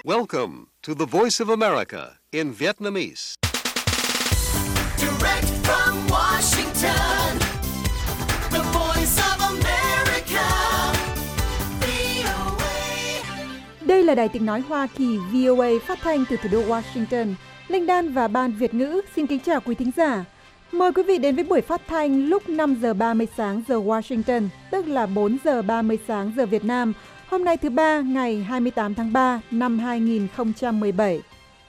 Welcome to the Voice of America in Vietnamese. Direct from Washington, the Voice of America, VOA. Đây là Đài Tiếng nói Hoa Kỳ VOA phát thanh từ thủ đô Washington. Linh Đan và Ban Việt ngữ xin kính chào quý thính giả. Mời quý vị đến với buổi phát thanh lúc 5 giờ 30 sáng giờ Washington, tức là 4 giờ 30 sáng giờ Việt Nam. Hôm nay thứ Ba, ngày 28 tháng 3 năm 2017.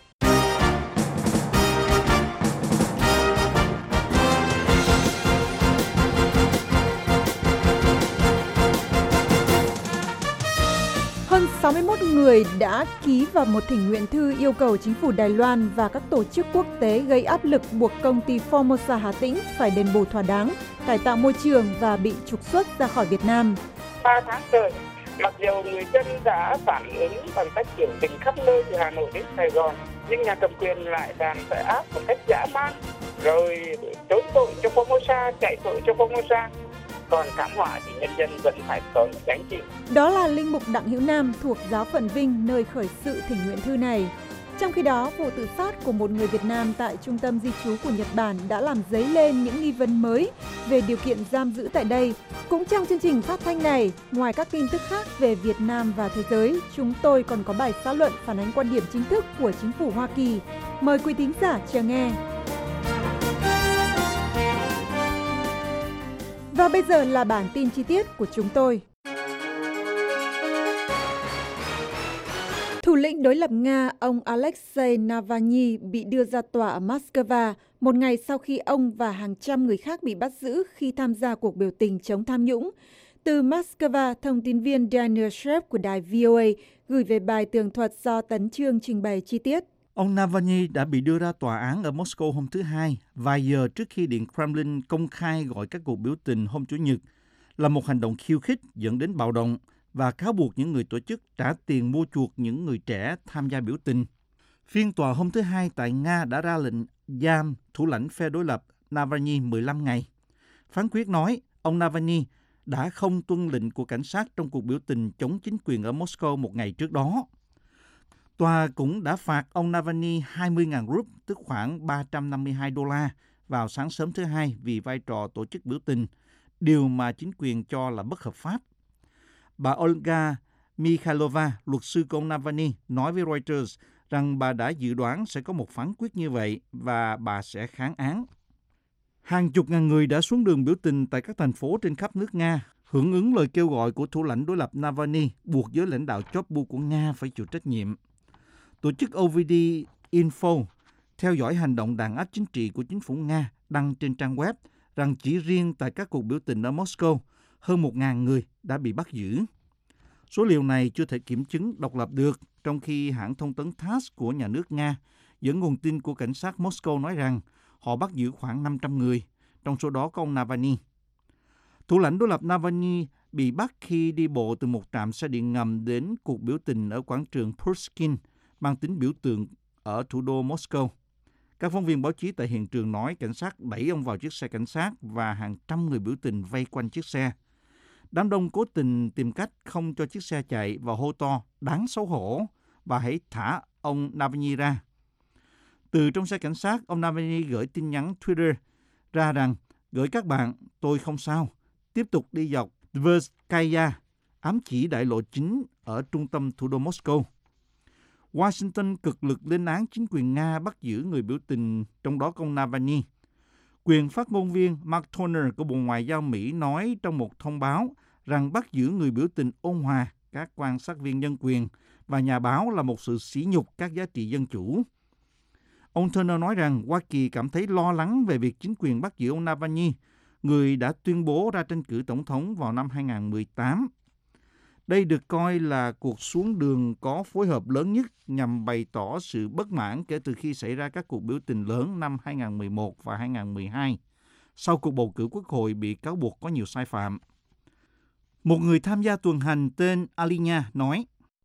Hơn 61 người đã ký vào một thỉnh nguyện thư yêu cầu chính phủ Đài Loan và các tổ chức quốc tế gây áp lực buộc công ty Formosa Hà Tĩnh phải đền bù thỏa đáng, cải tạo môi trường và bị trục xuất ra khỏi Việt Nam. 3 tháng trời, mặc dù người dân đã phản ứng bằng cách biểu tình khắp nơi từ Hà Nội đến Sài Gòn, nhưng nhà cầm quyền lại đàn phải áp một cách dã man, rồi trốn tội cho Formosa, chạy tội cho Formosa. Còn thảm họa thì nhân dân vẫn phải còn gánh chịu. Đó là linh mục Đặng Hữu Nam thuộc giáo phận Vinh, nơi khởi sự thỉnh nguyện thư này. Trong khi đó, vụ tự sát của một người Việt Nam tại trung tâm di trú của Nhật Bản đã làm dấy lên những nghi vấn mới về điều kiện giam giữ tại đây. Cũng trong chương trình phát thanh này, ngoài các tin tức khác về Việt Nam và thế giới, chúng tôi còn có bài xã luận phản ánh quan điểm chính thức của chính phủ Hoa Kỳ. Mời quý thính giả chờ nghe. Và bây giờ là bản tin chi tiết của chúng tôi. Thủ lĩnh đối lập Nga, ông Alexei Navalny bị đưa ra tòa ở Moscow một ngày sau khi ông và hàng trăm người khác bị bắt giữ khi tham gia cuộc biểu tình chống tham nhũng. Từ Moscow, thông tin viên Daniel Shep của đài VOA gửi về bài tường thuật do Tấn Chương trình bày chi tiết. Ông Navalny đã bị đưa ra tòa án ở Moscow hôm thứ Hai, vài giờ trước khi Điện Kremlin công khai gọi các cuộc biểu tình hôm Chủ nhật là một hành động khiêu khích dẫn đến bạo động và cáo buộc những người tổ chức trả tiền mua chuộc những người trẻ tham gia biểu tình. Phiên tòa hôm thứ Hai tại Nga đã ra lệnh giam thủ lãnh phe đối lập Navalny 15 ngày. Phán quyết nói ông Navalny đã không tuân lệnh của cảnh sát trong cuộc biểu tình chống chính quyền ở Moscow một ngày trước đó. Tòa cũng đã phạt ông Navalny 20.000 rúp, tức khoảng 352 đô la, vào sáng sớm thứ Hai vì vai trò tổ chức biểu tình, điều mà chính quyền cho là bất hợp pháp. Bà Olga Mikhailova, luật sư của ông Navalny, nói với Reuters rằng bà đã dự đoán sẽ có một phán quyết như vậy và bà sẽ kháng án. Hàng chục ngàn người đã xuống đường biểu tình tại các thành phố trên khắp nước Nga, hưởng ứng lời kêu gọi của thủ lãnh đối lập Navalny buộc giới lãnh đạo chóp bu của Nga phải chịu trách nhiệm. Tổ chức OVD Info theo dõi hành động đàn áp chính trị của chính phủ Nga đăng trên trang web rằng chỉ riêng tại các cuộc biểu tình ở Moscow, hơn 1.000 người đã bị bắt giữ. Số liệu này chưa thể kiểm chứng độc lập được, trong khi hãng thông tấn TASS của nhà nước Nga dẫn nguồn tin của cảnh sát Moscow nói rằng họ bắt giữ khoảng 500 người, trong số đó có ông Navalny. Thủ lãnh đối lập Navalny bị bắt khi đi bộ từ một trạm xe điện ngầm đến cuộc biểu tình ở quảng trường Pushkin, mang tính biểu tượng ở thủ đô Moscow. Các phóng viên báo chí tại hiện trường nói cảnh sát đẩy ông vào chiếc xe cảnh sát và hàng trăm người biểu tình vây quanh chiếc xe. Đám đông cố tình tìm cách không cho chiếc xe chạy và hô to đáng xấu hổ và hãy thả ông Navalny ra. Từ trong xe cảnh sát, ông Navalny gửi tin nhắn Twitter ra rằng gửi các bạn, tôi không sao, tiếp tục đi dọc Tverskaya, ám chỉ đại lộ chính ở trung tâm thủ đô Moscow. Washington cực lực lên án chính quyền Nga bắt giữ người biểu tình, trong đó có ông Navalny. Quyền phát ngôn viên Mark Toner của Bộ Ngoại giao Mỹ nói trong một thông báo rằng bắt giữ người biểu tình ôn hòa, các quan sát viên nhân quyền và nhà báo là một sự sỉ nhục các giá trị dân chủ. Ông Toner nói rằng Hoa Kỳ cảm thấy lo lắng về việc chính quyền bắt giữ ông Navalny, người đã tuyên bố ra tranh cử tổng thống vào năm 2018. Đây được coi là cuộc xuống đường có phối hợp lớn nhất nhằm bày tỏ sự bất mãn kể từ khi xảy ra các cuộc biểu tình lớn năm 2011 và 2012, sau cuộc bầu cử quốc hội bị cáo buộc có nhiều sai phạm. Một người tham gia tuần hành tên Alina nói,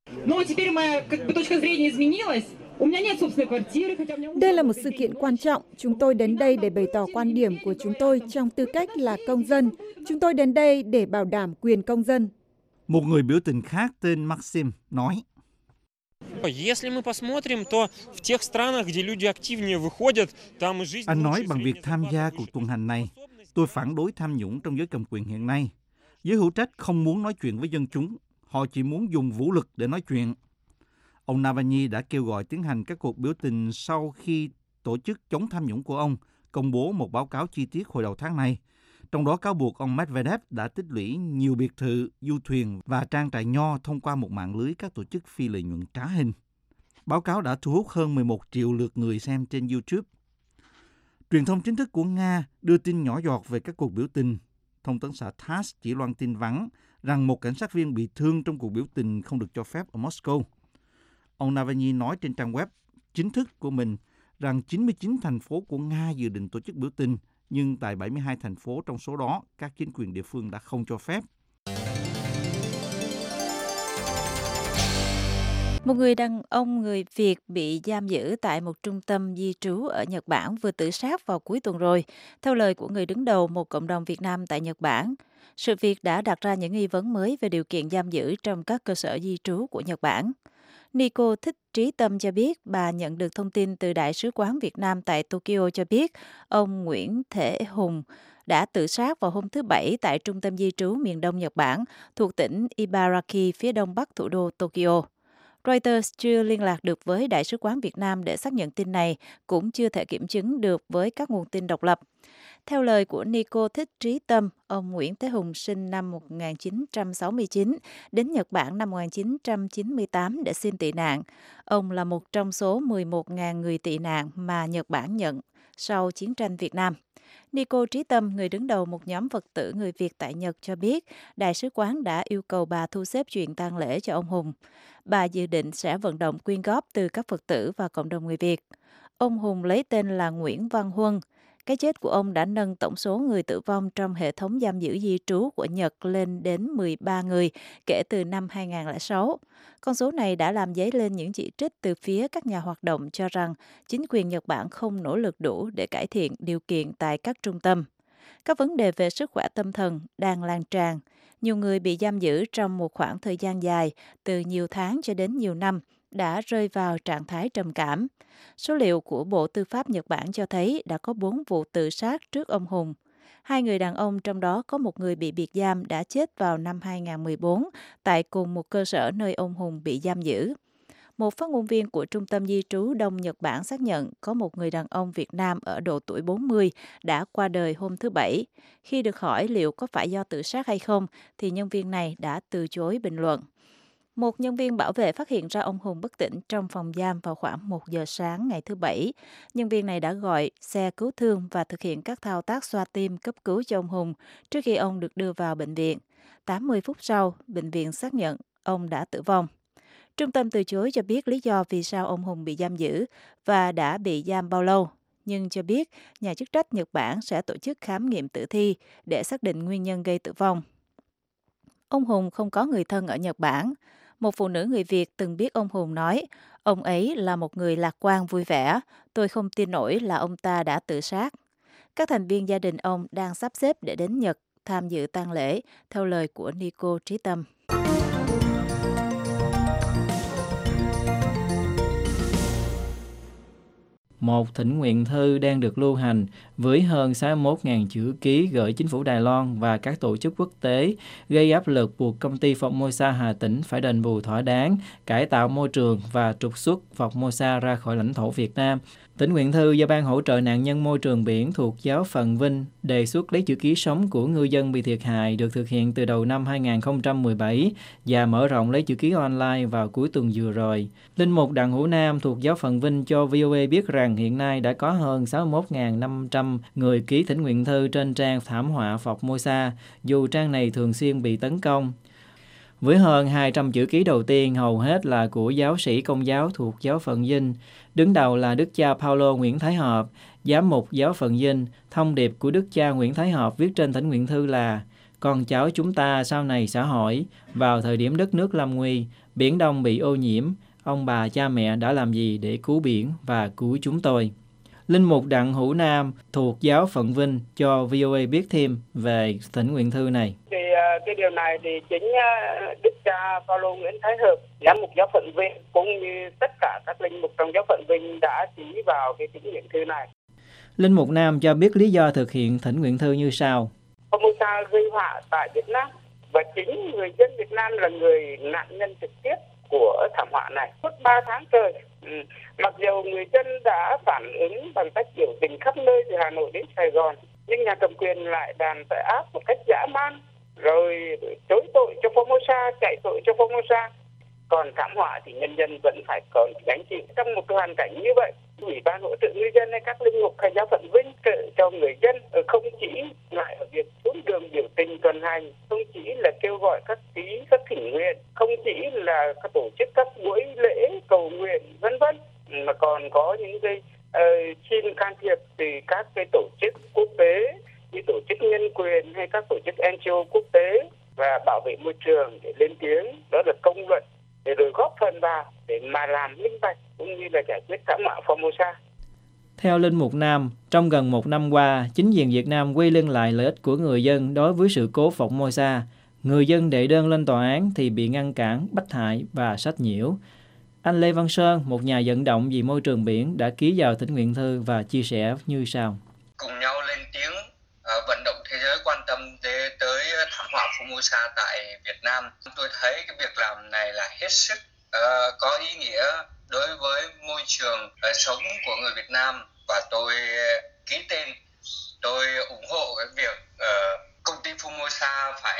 đây là một sự kiện quan trọng. Chúng tôi đến đây để bày tỏ quan điểm của chúng tôi trong tư cách là công dân. Chúng tôi đến đây để bảo đảm quyền công dân. Một người biểu tình khác tên Maxim nói, Если мы посмотрим, то в тех странах, где люди активнее выходят, там и жизнь Anh nói лучше, bằng việc средняя tham зарплата gia выше, cuộc tuần hành này, tôi phản đối tham nhũng trong giới cầm quyền hiện nay. Giới hữu trách không muốn nói chuyện với dân chúng, họ chỉ muốn dùng vũ lực để nói chuyện. Ông Navalny đã kêu gọi tiến hành các cuộc biểu tình sau khi tổ chức chống tham nhũng của ông công bố một báo cáo chi tiết hồi đầu tháng này. Trong đó cáo buộc ông Medvedev đã tích lũy nhiều biệt thự, du thuyền và trang trại nho thông qua một mạng lưới các tổ chức phi lợi nhuận trá hình. Báo cáo đã thu hút hơn 11 triệu lượt người xem trên YouTube. Truyền thông chính thức của Nga đưa tin nhỏ giọt về các cuộc biểu tình. Thông tấn xã TASS chỉ loan tin vắn rằng một cảnh sát viên bị thương trong cuộc biểu tình không được cho phép ở Moscow. Ông Navalny nói trên trang web chính thức của mình rằng 99 thành phố của Nga dự định tổ chức biểu tình, nhưng tại 72 thành phố trong số đó, các chính quyền địa phương đã không cho phép. Một người đàn ông người Việt bị giam giữ tại một trung tâm di trú ở Nhật Bản vừa tự sát vào cuối tuần rồi, theo lời của người đứng đầu một cộng đồng Việt Nam tại Nhật Bản. Sự việc đã đặt ra những nghi vấn mới về điều kiện giam giữ trong các cơ sở di trú của Nhật Bản. Nico Thích Trí Tâm cho biết bà nhận được thông tin từ Đại sứ quán Việt Nam tại Tokyo cho biết ông Nguyễn Thể Hùng đã tự sát vào hôm thứ Bảy tại trung tâm di trú miền đông Nhật Bản thuộc tỉnh Ibaraki phía đông bắc thủ đô Tokyo. Reuters chưa liên lạc được với Đại sứ quán Việt Nam để xác nhận tin này, cũng chưa thể kiểm chứng được với các nguồn tin độc lập. Theo lời của Nico Thích Trí Tâm, ông Nguyễn Thế Hùng sinh năm 1969, đến Nhật Bản năm 1998 để xin tị nạn. Ông là một trong số 11.000 người tị nạn mà Nhật Bản nhận sau chiến tranh Việt Nam. Nico Trí Tâm, người đứng đầu một nhóm Phật tử người Việt tại Nhật cho biết, Đại sứ quán đã yêu cầu bà thu xếp chuyện tang lễ cho ông Hùng. Bà dự định sẽ vận động quyên góp từ các Phật tử và cộng đồng người Việt. Ông Hùng lấy tên là Nguyễn Văn Huân. Cái chết của ông đã nâng tổng số người tử vong trong hệ thống giam giữ di trú của Nhật lên đến 13 người kể từ năm 2006. Con số này đã làm dấy lên những chỉ trích từ phía các nhà hoạt động cho rằng chính quyền Nhật Bản không nỗ lực đủ để cải thiện điều kiện tại các trung tâm. Các vấn đề về sức khỏe tâm thần đang lan tràn. Nhiều người bị giam giữ trong một khoảng thời gian dài, từ nhiều tháng cho đến nhiều năm, đã rơi vào trạng thái trầm cảm. Số liệu của Bộ Tư pháp Nhật Bản cho thấy đã có 4 vụ tự sát trước ông Hùng. 2 người đàn ông, trong đó có một người bị biệt giam, đã chết vào năm 2014 tại cùng một cơ sở nơi ông Hùng bị giam giữ. Một phát ngôn viên của Trung tâm Di trú Đông Nhật Bản xác nhận có một người đàn ông Việt Nam ở độ tuổi 40 đã qua đời hôm thứ Bảy. Khi được hỏi liệu có phải do tự sát hay không, thì nhân viên này đã từ chối bình luận. Một nhân viên bảo vệ phát hiện ra ông Hùng bất tỉnh trong phòng giam vào khoảng 1 giờ sáng ngày thứ Bảy. Nhân viên này đã gọi xe cứu thương và thực hiện các thao tác xoa tim cấp cứu cho ông Hùng trước khi ông được đưa vào bệnh viện. 80 phút sau, bệnh viện xác nhận ông đã tử vong. Trung tâm từ chối cho biết lý do vì sao ông Hùng bị giam giữ và đã bị giam bao lâu, nhưng cho biết nhà chức trách Nhật Bản sẽ tổ chức khám nghiệm tử thi để xác định nguyên nhân gây tử vong. Ông Hùng không có người thân ở Nhật Bản. Một phụ nữ người Việt từng biết ông Hùng nói, ông ấy là một người lạc quan vui vẻ, tôi không tin nổi là ông ta đã tự sát. Các thành viên gia đình ông đang sắp xếp để đến Nhật tham dự tang lễ, theo lời của Nico Trí Tâm. Một thỉnh nguyện thư đang được lưu hành với hơn 61.000 chữ ký gửi chính phủ Đài Loan và các tổ chức quốc tế, gây áp lực buộc công ty Formosa Hà Tĩnh phải đền bù thỏa đáng, cải tạo môi trường và trục xuất Formosa ra khỏi lãnh thổ Việt Nam. Thỉnh nguyện thư do Ban hỗ trợ nạn nhân môi trường biển thuộc giáo phận Vinh đề xuất lấy chữ ký sống của ngư dân bị thiệt hại được thực hiện từ đầu năm 2017 và mở rộng lấy chữ ký online vào cuối tuần vừa rồi. Linh mục Đặng Hữu Nam thuộc giáo phận Vinh cho VOA biết rằng hiện nay đã có hơn 61.500 người ký thỉnh nguyện thư trên trang thảm họa Formosa, dù trang này thường xuyên bị tấn công. Với hơn 200 chữ ký đầu tiên, hầu hết là của giáo sĩ Công giáo thuộc giáo phận Vinh. Đứng đầu là Đức cha Paulo Nguyễn Thái Hợp, giám mục giáo phận Vinh. Thông điệp của Đức cha Nguyễn Thái Hợp viết trên thỉnh nguyện thư là: con cháu chúng ta sau này sẽ hỏi, vào thời điểm đất nước lâm nguy, Biển Đông bị ô nhiễm, ông bà cha mẹ đã làm gì để cứu biển và cứu chúng tôi? Linh mục Đặng Hữu Nam thuộc giáo phận Vinh cho VOA biết thêm về thỉnh nguyện thư này. Thì cái điều này thì chính Đức cha Phaolô Nguyễn Thái Hợp, giám mục giáo phận Vinh cũng như tất cả các linh mục trong giáo phận Vinh đã chỉ vào cái thỉnh nguyện thư này. Linh mục Nam cho biết lý do thực hiện thỉnh nguyện thư như sau. Formosa gây họa tại Việt Nam và chính người dân Việt Nam là người nạn nhân trực tiếp của thảm họa này. Suốt 3 tháng trời, mặc dù người dân đã phản ứng bằng cách biểu tình khắp nơi từ Hà Nội đến Sài Gòn, nhưng nhà cầm quyền lại đàn phải áp một cách dã man, rồi chối tội cho Formosa, chạy tội cho Formosa. Còn thảm họa thì nhân dân vẫn phải còn gánh chịu. Trong một hoàn cảnh như vậy, Ủy ban hỗ trợ ngư dân hay các linh mục hay giáo phận Vinh trợ cho người dân không chỉ lại ở việc xuống đường biểu tình tuần hành, không chỉ là kêu gọi các tí các thỉnh nguyện, không chỉ là các tổ chức các buổi lễ cầu nguyện vân vân, mà còn có những cái xin can thiệp từ các cái tổ chức quốc tế như tổ chức nhân quyền hay các tổ chức NGO quốc tế và bảo vệ môi trường để lên tiếng, đó là công luận, để rồi góp phần vào để mà làm minh bạch cũng như là giải quyết thảm họa Formosa. Theo Linh mục Nam, trong gần 1 năm qua, chính quyền Việt Nam quay lưng lại lợi ích của người dân đối với sự cố Formosa. Người dân đệ đơn lên tòa án thì bị ngăn cản, bách hại và sách nhiễu. Anh Lê Văn Sơn, một nhà vận động vì môi trường biển, đã ký vào thỉnh nguyện thư và chia sẻ như sau. Cùng nhau lên tiếng vận động thế giới quan tâm tới thảm họa Formosa tại Việt Nam. Tôi thấy cái việc làm này là hết sức có ý nghĩa đối với môi trường sống của người Việt Nam, và tôi ký tên, tôi ủng hộ cái việc công ty Formosa phải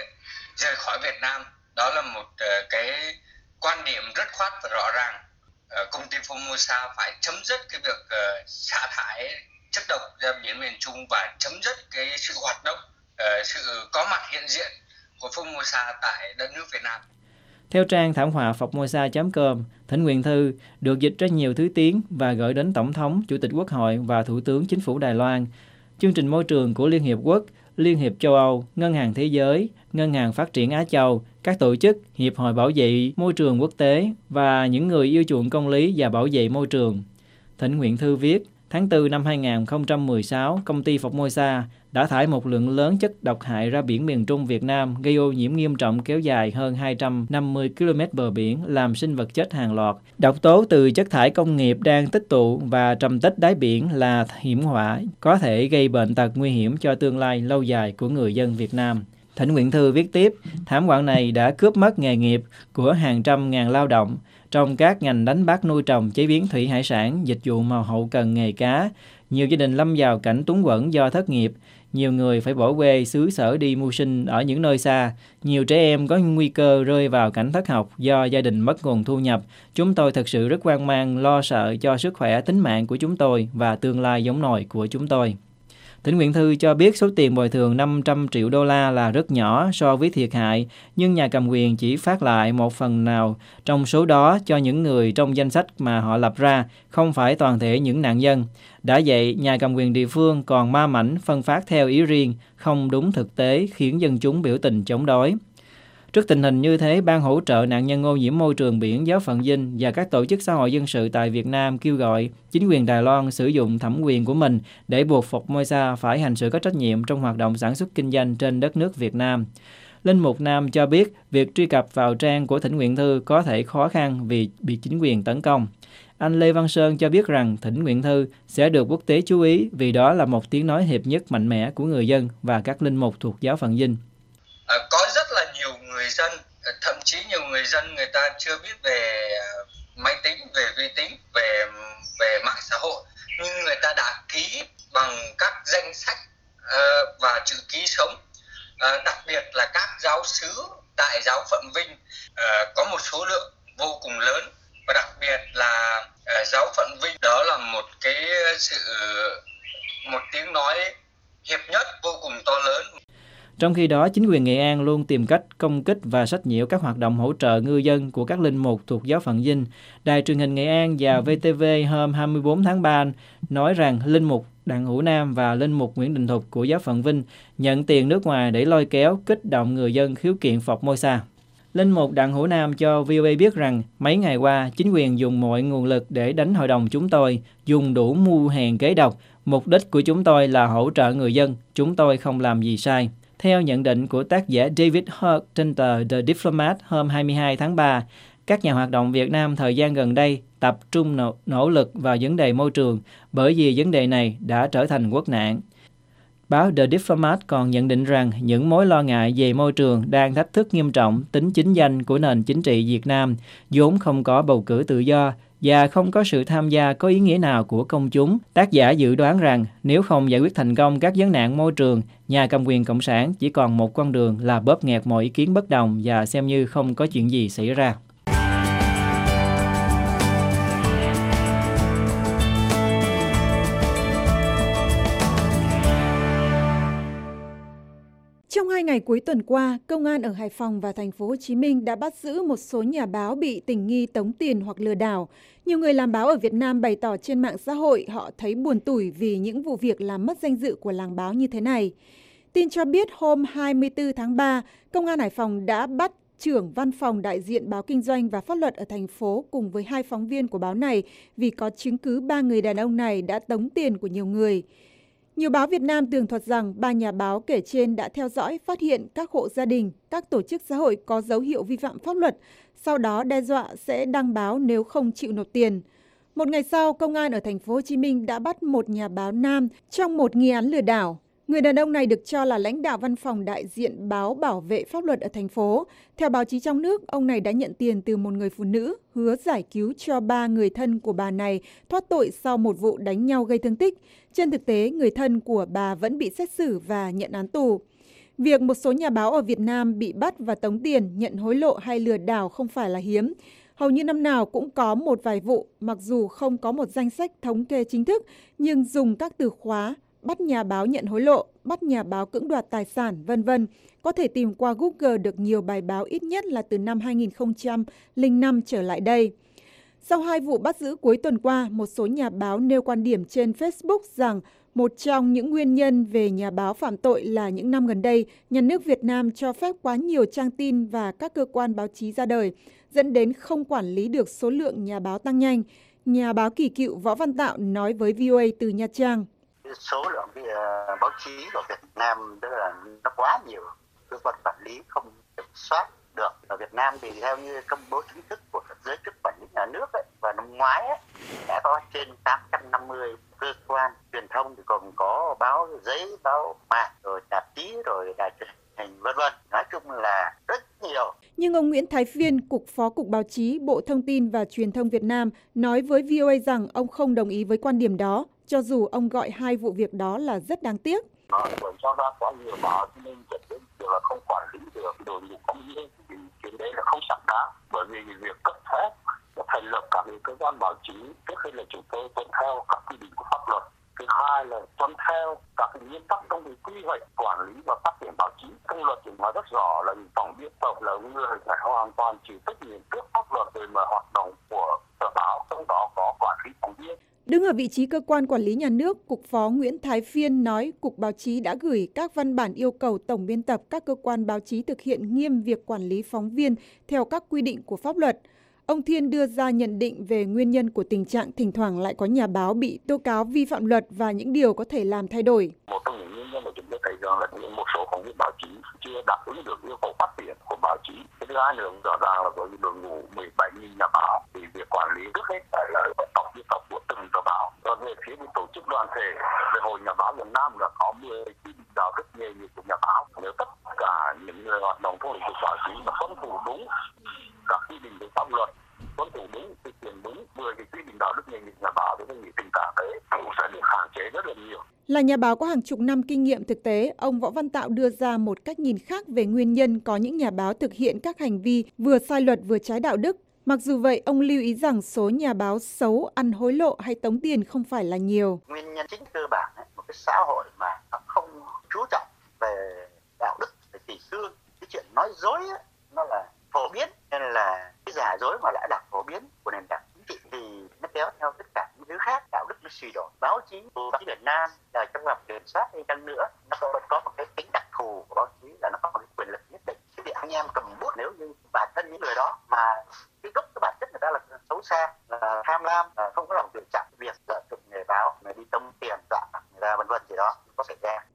rời khỏi Việt Nam. Đó là một cái quan điểm rất khoát và rõ ràng. Công ty Formosa phải chấm dứt cái việc xả thải chất độc ra biển miền Trung và chấm dứt cái sự hoạt động, sự có mặt hiện diện của Formosa tại đất nước Việt Nam. Theo trang thảm họa formosa.com, thỉnh nguyện thư được dịch ra nhiều thứ tiếng và gửi đến Tổng thống, Chủ tịch Quốc hội và Thủ tướng Chính phủ Đài Loan, chương trình môi trường của Liên Hiệp Quốc, Liên hiệp châu Âu, Ngân hàng Thế giới, Ngân hàng Phát triển Á Châu, các tổ chức, Hiệp hội Bảo vệ Môi trường Quốc tế và những người yêu chuộng công lý và bảo vệ môi trường. Thỉnh nguyện thư viết, tháng 4 năm 2016, công ty Formosa đã thải một lượng lớn chất độc hại ra biển miền Trung Việt Nam, gây ô nhiễm nghiêm trọng kéo dài hơn 250 km bờ biển, làm sinh vật chết hàng loạt. Độc tố từ chất thải công nghiệp đang tích tụ và trầm tích đáy biển là hiểm họa, có thể gây bệnh tật nguy hiểm cho tương lai lâu dài của người dân Việt Nam. Thỉnh nguyện thư viết tiếp, thảm họa này đã cướp mất nghề nghiệp của hàng trăm ngàn lao động trong các ngành đánh bắt, nuôi trồng, chế biến thủy hải sản, dịch vụ màu hậu cần nghề cá. Nhiều gia đình lâm vào cảnh túng quẫn do thất nghiệp. Nhiều người phải bỏ quê xứ sở đi mưu sinh ở những nơi xa. Nhiều trẻ em có nguy cơ rơi vào cảnh thất học do gia đình mất nguồn thu nhập. Chúng tôi thực sự rất hoang mang, lo sợ cho sức khỏe, tính mạng của chúng tôi và tương lai giống nòi của chúng tôi. Thỉnh nguyện thư cho biết số tiền bồi thường 500 triệu đô la là rất nhỏ so với thiệt hại, nhưng nhà cầm quyền chỉ phát lại một phần nào trong số đó cho những người trong danh sách mà họ lập ra, không phải toàn thể những nạn nhân. Đã vậy, nhà cầm quyền địa phương còn ma mảnh phân phát theo ý riêng, không đúng thực tế, khiến dân chúng biểu tình chống đối. Trước tình hình như thế, Ban hỗ trợ nạn nhân ô nhiễm môi trường biển Giáo phận Vinh và các tổ chức xã hội dân sự tại Việt Nam kêu gọi chính quyền Đài Loan sử dụng thẩm quyền của mình để buộc Formosa phải hành xử có trách nhiệm trong hoạt động sản xuất kinh doanh trên đất nước Việt Nam. Linh mục Nam cho biết việc truy cập vào trang của thỉnh nguyện thư có thể khó khăn vì bị chính quyền tấn công. Anh Lê Văn Sơn cho biết rằng thỉnh nguyện thư sẽ được quốc tế chú ý vì đó là một tiếng nói hiệp nhất mạnh mẽ của người dân và các linh mục thuộc Giáo phận Vinh. Có rất là nhiều người dân, thậm chí nhiều người dân người ta chưa biết về máy tính, về vi tính, về mạng xã hội, nhưng người ta đã ký bằng các danh sách và chữ ký sống. Đặc biệt là các giáo xứ tại Giáo phận Vinh có một số lượng vô cùng lớn, và đặc biệt là Giáo phận Vinh đó là một tiếng nói hiệp nhất vô cùng to lớn. Trong khi đó, chính quyền Nghệ An luôn tìm cách công kích và sách nhiễu các hoạt động hỗ trợ ngư dân của các linh mục thuộc Giáo phận Vinh. Đài truyền hình Nghệ An và VTV hôm 24 tháng 3 nói rằng linh mục Đặng Hữu Nam và linh mục Nguyễn Đình Thục của Giáo phận Vinh nhận tiền nước ngoài để lôi kéo, kích động người dân khiếu kiện Formosa. Linh mục Đặng Hữu Nam cho VOA biết rằng mấy ngày qua, chính quyền dùng mọi nguồn lực để đánh hội đồng chúng tôi, dùng đủ mưu hèn kế độc. Mục đích của chúng tôi là hỗ trợ người dân, chúng tôi không làm gì sai. Theo nhận định của tác giả David Hurd trên tờ The Diplomat hôm 22 tháng 3, các nhà hoạt động Việt Nam thời gian gần đây tập trung nỗ lực vào vấn đề môi trường bởi vì vấn đề này đã trở thành quốc nạn. Báo The Diplomat còn nhận định rằng những mối lo ngại về môi trường đang thách thức nghiêm trọng tính chính danh của nền chính trị Việt Nam, vốn không có bầu cử tự do và không có sự tham gia có ý nghĩa nào của công chúng. Tác giả dự đoán rằng nếu không giải quyết thành công các vấn nạn môi trường, nhà cầm quyền cộng sản chỉ còn một con đường là bóp nghẹt mọi ý kiến bất đồng và xem như không có chuyện gì xảy ra. Trong 2 ngày cuối tuần qua, công an ở Hải Phòng và thành phố Hồ Chí Minh đã bắt giữ một số nhà báo bị tình nghi tống tiền hoặc lừa đảo. Nhiều người làm báo ở Việt Nam bày tỏ trên mạng xã hội họ thấy buồn tủi vì những vụ việc làm mất danh dự của làng báo như thế này. Tin cho biết hôm 24 tháng 3, công an Hải Phòng đã bắt trưởng văn phòng đại diện báo Kinh doanh và Pháp luật ở thành phố cùng với 2 phóng viên của báo này vì có chứng cứ 3 người đàn ông này đã tống tiền của nhiều người. Nhiều báo Việt Nam tường thuật rằng 3 nhà báo kể trên đã theo dõi, phát hiện các hộ gia đình, các tổ chức xã hội có dấu hiệu vi phạm pháp luật, sau đó đe dọa sẽ đăng báo nếu không chịu nộp tiền. Một ngày sau, công an ở thành phố Hồ Chí Minh đã bắt một nhà báo nam trong một nghi án lừa đảo. Người đàn ông này được cho là lãnh đạo văn phòng đại diện báo Bảo vệ pháp luật ở thành phố. Theo báo chí trong nước, ông này đã nhận tiền từ một người phụ nữ, hứa giải cứu cho 3 người thân của bà này thoát tội sau một vụ đánh nhau gây thương tích. Trên thực tế, người thân của bà vẫn bị xét xử và nhận án tù. Việc một số nhà báo ở Việt Nam bị bắt và tống tiền, nhận hối lộ hay lừa đảo không phải là hiếm. Hầu như năm nào cũng có một vài vụ, mặc dù không có một danh sách thống kê chính thức, nhưng dùng các từ khóa bắt nhà báo nhận hối lộ, bắt nhà báo cưỡng đoạt tài sản, v.v. có thể tìm qua Google được nhiều bài báo ít nhất là từ năm 2005 trở lại đây. Sau 2 vụ bắt giữ cuối tuần qua, một số nhà báo nêu quan điểm trên Facebook rằng một trong những nguyên nhân về nhà báo phạm tội là những năm gần đây, nhà nước Việt Nam cho phép quá nhiều trang tin và các cơ quan báo chí ra đời, dẫn đến không quản lý được số lượng nhà báo tăng nhanh. Nhà báo kỳ cựu Võ Văn Tạo nói với VOA từ Nha Trang. Số lượng báo chí của Việt Nam tức là nó quá nhiều, cơ quan quản lý không kiểm soát được. Ở Việt Nam thì theo như công bố chính thức của giới chức quản lý nhà nước ấy, và năm ngoái ấy, đã có trên 850 cơ quan truyền thông, thì còn có báo giấy, báo mạng, rồi tạp chí, rồi đài truyền hình, v.v. Nói chung là rất nhiều. Nhưng ông Nguyễn Thái Phiên, Cục Phó Cục Báo chí, Bộ Thông tin và Truyền thông Việt Nam nói với VOA rằng ông không đồng ý với quan điểm đó, cho dù ông gọi 2 vụ việc đó là rất đáng tiếc. Bởi cho ra quá nhiều báo cho nên dẫn đến việc là không quản lý được đội ngũ phóng viên, thì chuyện đấy là không xác đáng. Bởi vì việc cấp phép thành lập các cơ quan báo chí, trước khi là chúng tôi tuân theo các quy định của pháp luật. Thứ hai là tuân theo các nguyên tắc trong quy hoạch quản lý và phát triển báo chí. Trong luật thì nói rất rõ là tổng biên tập là người phải hoàn toàn chịu trách nhiệm trước pháp luật về mà hoạt động của tờ báo, trong đó có quản lý phóng viên. Đứng ở vị trí cơ quan quản lý nhà nước, Cục Phó Nguyễn Thái Phiên nói Cục Báo chí đã gửi các văn bản yêu cầu tổng biên tập các cơ quan báo chí thực hiện nghiêm việc quản lý phóng viên theo các quy định của pháp luật. Ông Thiên đưa ra nhận định về nguyên nhân của tình trạng thỉnh thoảng lại có nhà báo bị tố cáo vi phạm luật và những điều có thể làm thay đổi. Một trong những nguyên nhân mà chúng tôi thấy rằng là một số phóng viên báo chí chưa đáp ứng được yêu cầu phát triển của báo chí. Thứ hai nữa rõ ràng là với đội ngũ 17.000 nhà báo thì việc quản lý trước hết phải là tổng biên tập của từng tờ báo. Còn về phía tổ chức đoàn thể, về Hội Nhà báo Việt Nam là có 10 quy định đạo đức nghề nghiệp của nhà báo. Nếu tất cả những người hoạt động trong lĩnh vực báo chí mà tuân thủ đúng các quy định của pháp luật, tuân thủ đúng, thực hiện đúng 10 cái quy định đạo đức nghề nghiệp nhà báo, thì tôi nghĩ tình trạng đấy cũng sẽ được hạn chế rất là nhiều. Là nhà báo có hàng chục năm kinh nghiệm thực tế, ông Võ Văn Tạo đưa ra một cách nhìn khác về nguyên nhân có những nhà báo thực hiện các hành vi vừa sai luật vừa trái đạo đức. Mặc dù vậy, ông lưu ý rằng số nhà báo xấu, ăn hối lộ hay tống tiền không phải là nhiều. Nguyên nhân chính cơ bản ấy, một cái xã hội mà nó không chú trọng về đạo đức, về kỷ cương, cái chuyện nói dối ấy, nó là phổ biến, nên là cái giả dối mà đã là phổ biến của nền tảng chính trị thì nó kéo theo tất cả những thứ khác, đạo đức nó suy đồi. Báo chí Việt Nam là trong luật kiểm soát hay chăng nữa, nó vẫn có một cái tính đặc thù của báo chí là nó có một cái quyền lực nhất định. Thì anh em cầm bút, nếu như bản thân những người đó mà cái gốc cái bản chất người ta là xấu xa, là tham lam, là không có lòng tự trọng, việc lợi dụng nghề báo, người đi tống tiền, dọa người ta, v.v. gì đó có xảy ra.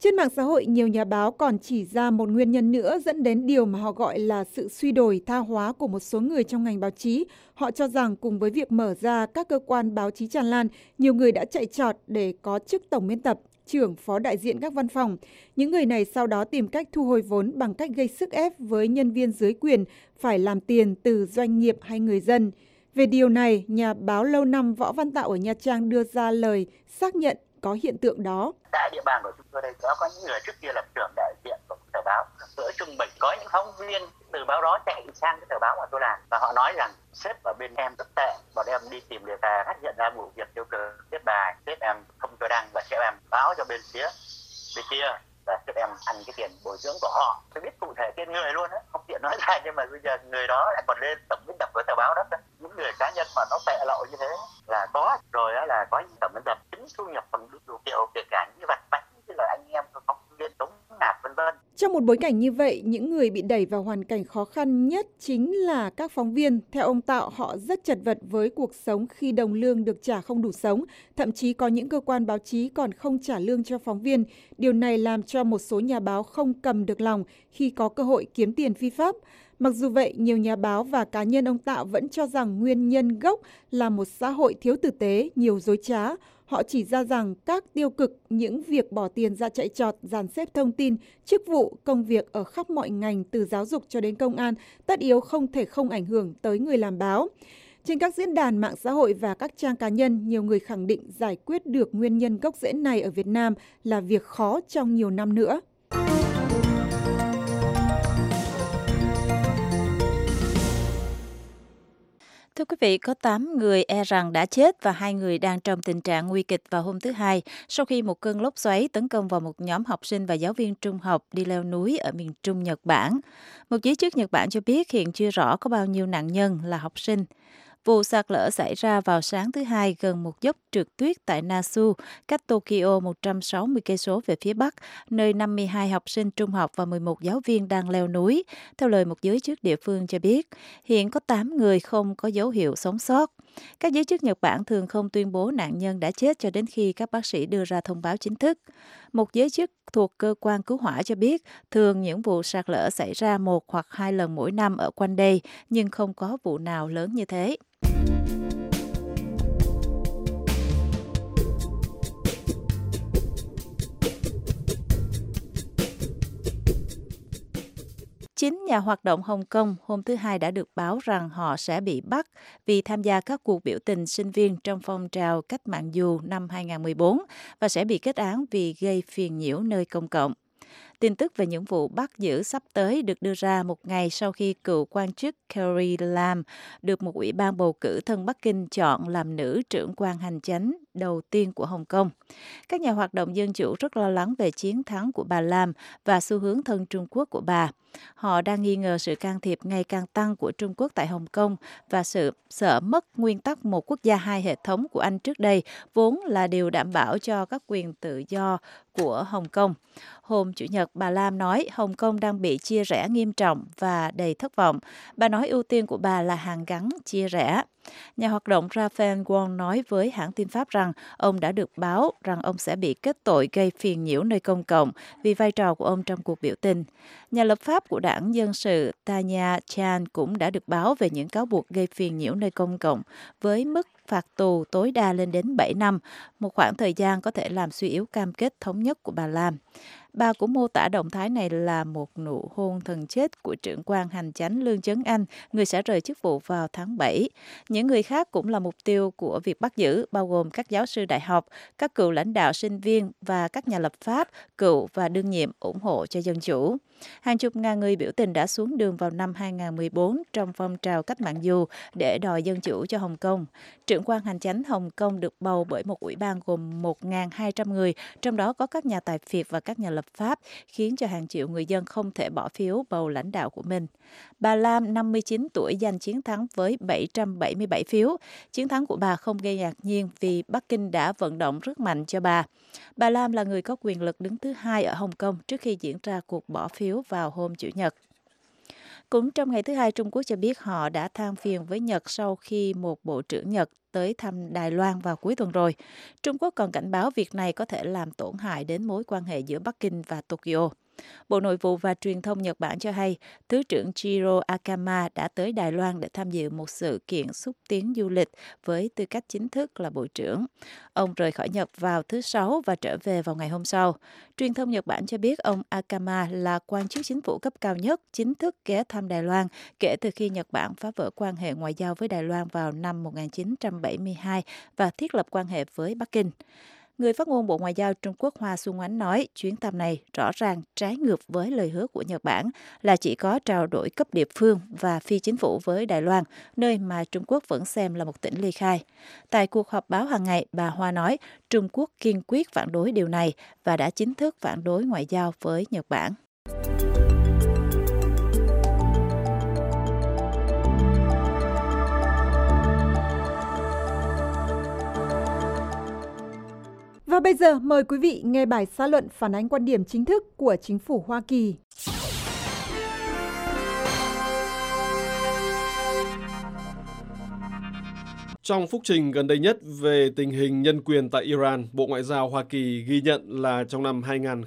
Trên mạng xã hội, nhiều nhà báo còn chỉ ra một nguyên nhân nữa dẫn đến điều mà họ gọi là sự suy đồi tha hóa của một số người trong ngành báo chí. Họ cho rằng cùng với việc mở ra các cơ quan báo chí tràn lan, nhiều người đã chạy trọt để có chức tổng biên tập, trưởng, phó đại diện các văn phòng. Những người này sau đó tìm cách thu hồi vốn bằng cách gây sức ép với nhân viên dưới quyền phải làm tiền từ doanh nghiệp hay người dân. Về điều này, nhà báo lâu năm Võ Văn Tạo ở Nha Trang đưa ra lời xác nhận có hiện tượng đó. Tại địa bàn của chúng tôi đây có những người trước kia làm trưởng đại diện của tờ báo. Giữa trung bình có những phóng viên từ báo đó chạy sang cái tờ báo mà tôi làm và họ nói rằng sếp ở bên em rất tệ, bọn em đi tìm đề tài phát hiện ra vụ việc tiêu cực, viết bài, sếp em không cho đăng và sếp em báo cho bên kia và sếp em ăn cái tiền bồi dưỡng của họ. Tôi biết cụ thể tên người luôn á, không tiện nói ra, nhưng mà bây giờ người đó lại còn lên tổng biên tập của tờ báo đó. Những người cá nhân mà nó tệ lậu như thế là có, rồi đó là có những tổng biên tập chính thu nhập bằng đủ kiểu, kể cả như vặt vãnh như là anh em phóng viên chống nạp vân vân. Trong một bối cảnh như vậy, những người bị đẩy vào hoàn cảnh khó khăn nhất chính là các phóng viên. Theo ông Tạo, họ rất chật vật với cuộc sống khi đồng lương được trả không đủ sống. Thậm chí có những cơ quan báo chí còn không trả lương cho phóng viên. Điều này làm cho một số nhà báo không cầm được lòng khi có cơ hội kiếm tiền phi pháp. Mặc dù vậy, nhiều nhà báo và cá nhân ông Tạo vẫn cho rằng nguyên nhân gốc là một xã hội thiếu tử tế, nhiều dối trá. Họ chỉ ra rằng các tiêu cực, những việc bỏ tiền ra chạy trọt, dàn xếp thông tin, chức vụ, công việc ở khắp mọi ngành từ giáo dục cho đến công an, tất yếu không thể không ảnh hưởng tới người làm báo. Trên các diễn đàn mạng xã hội và các trang cá nhân, nhiều người khẳng định giải quyết được nguyên nhân gốc rễ này ở Việt Nam là việc khó trong nhiều năm nữa. Thưa quý vị, có 8 người e rằng đã chết và 2 người đang trong tình trạng nguy kịch vào hôm thứ Hai sau khi một cơn lốc xoáy tấn công vào một nhóm học sinh và giáo viên trung học đi leo núi ở miền Trung Nhật Bản. Một giới chức Nhật Bản cho biết hiện chưa rõ có bao nhiêu nạn nhân là học sinh. Vụ sạt lở xảy ra vào sáng thứ Hai gần một dốc trượt tuyết tại Nasu, cách Tokyo 160 cây số về phía bắc, nơi 52 học sinh trung học và 11 giáo viên đang leo núi. Theo lời một giới chức địa phương cho biết, hiện có 8 người không có dấu hiệu sống sót. Các giới chức Nhật Bản thường không tuyên bố nạn nhân đã chết cho đến khi các bác sĩ đưa ra thông báo chính thức. Một giới chức thuộc cơ quan cứu hỏa cho biết, thường những vụ sạt lở xảy ra 1 hoặc 2 lần mỗi năm ở quanh đây, nhưng không có vụ nào lớn như thế. Chính nhà hoạt động Hồng Kông hôm thứ Hai đã được báo rằng họ sẽ bị bắt vì tham gia các cuộc biểu tình sinh viên trong phong trào cách mạng dù năm 2014 và sẽ bị kết án vì gây phiền nhiễu nơi công cộng. Tin tức về những vụ bắt giữ sắp tới được đưa ra một ngày sau khi cựu quan chức Carrie Lam được một ủy ban bầu cử thân Bắc Kinh chọn làm nữ trưởng quan hành chánh đầu tiên của Hồng Kông. Các nhà hoạt động dân chủ rất lo lắng về chiến thắng của bà Lam và xu hướng thân Trung Quốc của bà. Họ đang nghi ngờ sự can thiệp ngày càng tăng của Trung Quốc tại Hồng Kông và sự sợ mất nguyên tắc một quốc gia hai hệ thống của Anh trước đây, vốn là điều đảm bảo cho các quyền tự do của Hồng Kông. Hôm Chủ nhật, bà Lam nói Hồng Kông đang bị chia rẽ nghiêm trọng và đầy thất vọng. Bà nói ưu tiên của bà là hàn gắn chia rẽ. Nhà hoạt động Raphael Wong nói với hãng tin Pháp rằng ông đã được báo rằng ông sẽ bị kết tội gây phiền nhiễu nơi công cộng vì vai trò của ông trong cuộc biểu tình. Nhà lập pháp của đảng Dân sự Tanya Chan cũng đã được báo về những cáo buộc gây phiền nhiễu nơi công cộng với mức phạt tù tối đa lên đến 7 năm, một khoảng thời gian có thể làm suy yếu cam kết thống nhất của bà Lam. Bà cũng mô tả động thái này là một nụ hôn thần chết của trưởng quan hành chánh Lương Chấn Anh, người sẽ rời chức vụ vào tháng 7. Những người khác cũng là mục tiêu của việc bắt giữ, bao gồm các giáo sư đại học, các cựu lãnh đạo sinh viên và các nhà lập pháp, cựu và đương nhiệm ủng hộ cho dân chủ. Hàng chục ngàn người biểu tình đã xuống đường vào năm 2014 trong phong trào cách mạng dù để đòi dân chủ cho Hồng Kông. Trưởng quan hành chánh Hồng Kông được bầu bởi một ủy ban gồm 1.200 người, trong đó có các nhà tài phiệt và các nhà lập pháp, khiến cho hàng triệu người dân không thể bỏ phiếu bầu lãnh đạo của mình. Bà Lam, 59 tuổi, giành chiến thắng với 777 phiếu. Chiến thắng của bà không gây ngạc nhiên vì Bắc Kinh đã vận động rất mạnh cho bà. Bà Lam là người có quyền lực đứng thứ hai ở Hồng Kông trước khi diễn ra cuộc bỏ phiếu vào hôm Chủ nhật. Cũng trong ngày thứ Hai, Trung Quốc cho biết họ đã than phiền với Nhật sau khi một bộ trưởng Nhật tới thăm Đài Loan vào cuối tuần rồi. Trung Quốc còn cảnh báo việc này có thể làm tổn hại đến mối quan hệ giữa Bắc Kinh và Tokyo. Bộ Nội vụ và Truyền thông Nhật Bản cho hay, Thứ trưởng Jiro Akama đã tới Đài Loan để tham dự một sự kiện xúc tiến du lịch với tư cách chính thức là bộ trưởng. Ông rời khỏi Nhật vào thứ Sáu và trở về vào ngày hôm sau. Truyền thông Nhật Bản cho biết ông Akama là quan chức chính phủ cấp cao nhất chính thức ghé thăm Đài Loan kể từ khi Nhật Bản phá vỡ quan hệ ngoại giao với Đài Loan vào năm 1972 và thiết lập quan hệ với Bắc Kinh. Người phát ngôn Bộ Ngoại giao Trung Quốc Hoa Xuân Oánh nói chuyến thăm này rõ ràng trái ngược với lời hứa của Nhật Bản là chỉ có trao đổi cấp địa phương và phi chính phủ với Đài Loan, nơi mà Trung Quốc vẫn xem là một tỉnh ly khai. Tại cuộc họp báo hàng ngày, bà Hoa nói Trung Quốc kiên quyết phản đối điều này và đã chính thức phản đối ngoại giao với Nhật Bản. Và bây giờ mời quý vị nghe bài xã luận phản ánh quan điểm chính thức của chính phủ Hoa Kỳ. Trong phúc trình gần đây nhất về tình hình nhân quyền tại Iran, Bộ Ngoại giao Hoa Kỳ ghi nhận là trong năm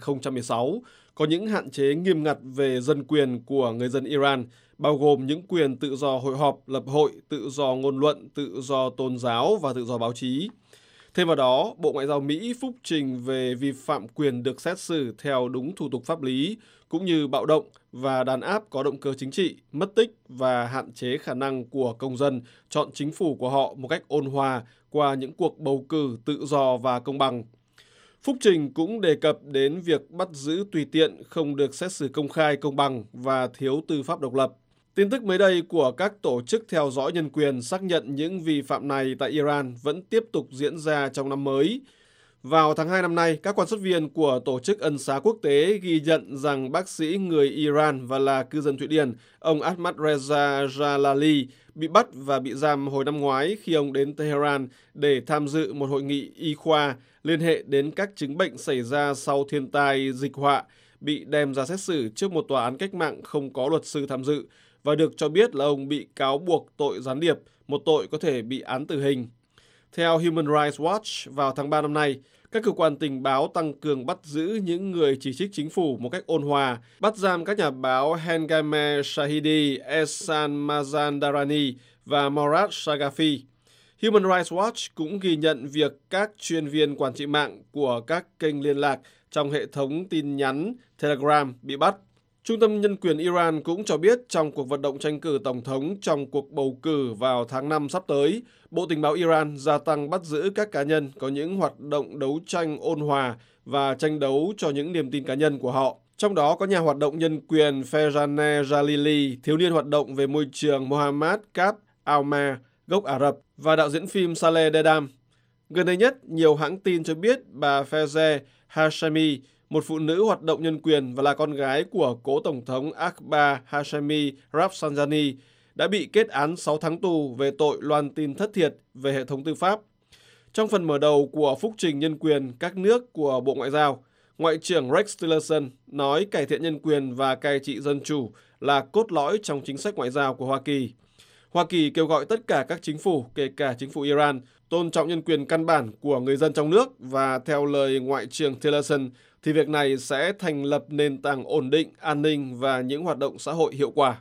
2016 có những hạn chế nghiêm ngặt về dân quyền của người dân Iran, bao gồm những quyền tự do hội họp, lập hội, tự do ngôn luận, tự do tôn giáo và tự do báo chí. Thêm vào đó, Bộ Ngoại giao Mỹ phúc trình về vi phạm quyền được xét xử theo đúng thủ tục pháp lý, cũng như bạo động và đàn áp có động cơ chính trị, mất tích và hạn chế khả năng của công dân chọn chính phủ của họ một cách ôn hòa qua những cuộc bầu cử tự do và công bằng. Phúc trình cũng đề cập đến việc bắt giữ tùy tiện, không được xét xử công khai, công bằng và thiếu tư pháp độc lập. Tin tức mới đây của các tổ chức theo dõi nhân quyền xác nhận những vi phạm này tại Iran vẫn tiếp tục diễn ra trong năm mới. Vào tháng 2 năm nay, các quan sát viên của Tổ chức Ân xá Quốc tế ghi nhận rằng bác sĩ người Iran và là cư dân Thụy Điển, ông Ahmad Reza Jalali, bị bắt và bị giam hồi năm ngoái khi ông đến Tehran để tham dự một hội nghị y khoa liên hệ đến các chứng bệnh xảy ra sau thiên tai dịch họa, bị đem ra xét xử trước một tòa án cách mạng không có luật sư tham dự, và được cho biết là ông bị cáo buộc tội gián điệp, một tội có thể bị án tử hình. Theo Human Rights Watch, vào tháng 3 năm nay, các cơ quan tình báo tăng cường bắt giữ những người chỉ trích chính phủ một cách ôn hòa, bắt giam các nhà báo Hengame Shahidi, Ehsan Mazandarani và Morad Shagafi. Human Rights Watch cũng ghi nhận việc các chuyên viên quản trị mạng của các kênh liên lạc trong hệ thống tin nhắn Telegram bị bắt. Trung tâm Nhân quyền Iran cũng cho biết trong cuộc vận động tranh cử tổng thống trong cuộc bầu cử vào tháng 5 sắp tới, Bộ Tình báo Iran gia tăng bắt giữ các cá nhân có những hoạt động đấu tranh ôn hòa và tranh đấu cho những niềm tin cá nhân của họ. Trong đó có nhà hoạt động nhân quyền Ferjaneh Jalili, thiếu niên hoạt động về môi trường Mohammad Kab Alma, gốc Ả Rập, và đạo diễn phim Saleh Dedam. Gần đây nhất, nhiều hãng tin cho biết bà Fezeh Hashemi, một phụ nữ hoạt động nhân quyền và là con gái của cố Tổng thống Akbar Hashemi Rafsanjani, đã bị kết án 6 tháng tù về tội loan tin thất thiệt về hệ thống tư pháp. Trong phần mở đầu của phúc trình nhân quyền các nước của Bộ Ngoại giao, Ngoại trưởng Rex Tillerson nói cải thiện nhân quyền và cai trị dân chủ là cốt lõi trong chính sách ngoại giao của Hoa Kỳ. Hoa Kỳ kêu gọi tất cả các chính phủ, kể cả chính phủ Iran, tôn trọng nhân quyền căn bản của người dân trong nước, và theo lời Ngoại trưởng Tillerson, thì việc này sẽ thành lập nền tảng ổn định, an ninh và những hoạt động xã hội hiệu quả.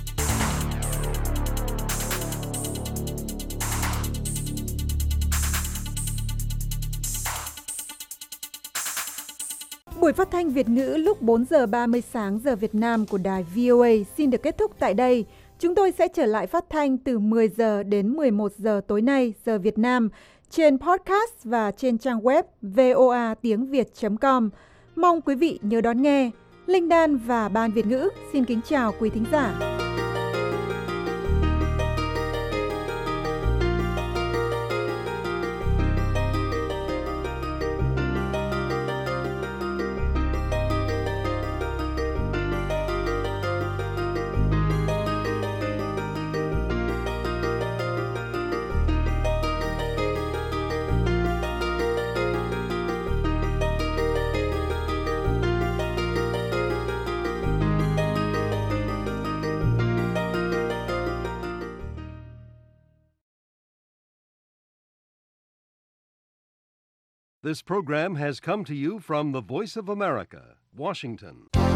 Buổi phát thanh Việt ngữ lúc 4 giờ 30 sáng giờ Việt Nam của đài VOA xin được kết thúc tại đây. Chúng tôi sẽ trở lại phát thanh từ 10 giờ đến 11 giờ tối nay giờ Việt Nam trên podcast và trên trang web voatiengviet.com. Mong quý vị nhớ đón nghe. Linh Đan và Ban Việt ngữ xin kính chào quý thính giả. This program has come to you from the Voice of America, Washington.